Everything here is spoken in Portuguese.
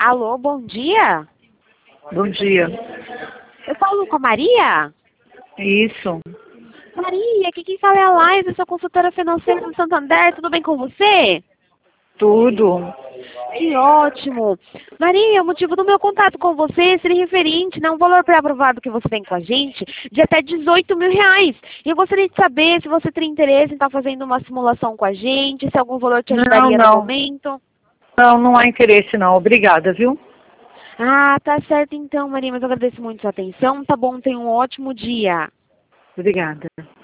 Alô, bom dia. Bom dia. Eu falo com a Maria? Isso. Maria, aqui quem fala é a Laís, sua consultora financeira do Santander. Tudo bem com você? Tudo. Que ótimo. Maria, o motivo do meu contato com você seria referente a um valor pré-aprovado que você tem com a gente de até R$ 18.000. E eu gostaria de saber se você teria interesse em estar fazendo uma simulação com a gente, se algum valor te ajudaria no momento. Não há interesse não. Obrigada, viu? Ah, tá certo então, Maria, mas eu agradeço muito a sua atenção. Tá bom, tenha um ótimo dia. Obrigada.